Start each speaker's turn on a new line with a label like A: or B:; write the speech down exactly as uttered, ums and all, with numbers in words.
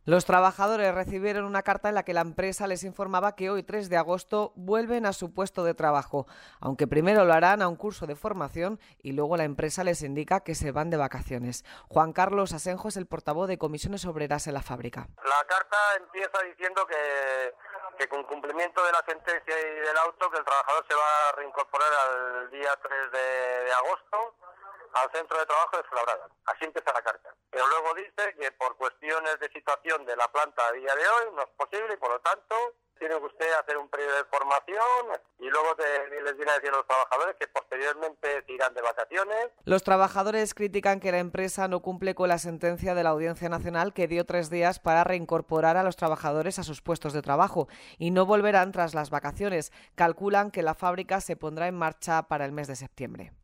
A: Los trabajadores recibieron una carta en la que la empresa les informaba que hoy, tres de agosto, vuelven a su puesto de trabajo, aunque primero lo harán a un curso de formación y luego la empresa les indica que se van de vacaciones. Juan Carlos Asenjo es el portavoz de Comisiones Obreras en la fábrica.
B: La carta empieza diciendo que, que con cumplimiento de la sentencia y del auto, que el trabajador se va a reincorporar al día tres de, de agosto al centro de trabajo de Fuenlabrada. Así empieza la carta. Pero luego dice que por cuestiones de situación de la planta a día de hoy no es posible y por lo tanto tiene que usted hacer un periodo de formación y luego te, les viene a decir a los trabajadores que posteriormente se irán de vacaciones.
A: Los trabajadores critican que la empresa no cumple con la sentencia de la Audiencia Nacional que dio tres días para reincorporar a los trabajadores a sus puestos de trabajo y no volverán tras las vacaciones. Calculan que la fábrica se pondrá en marcha para el mes de septiembre.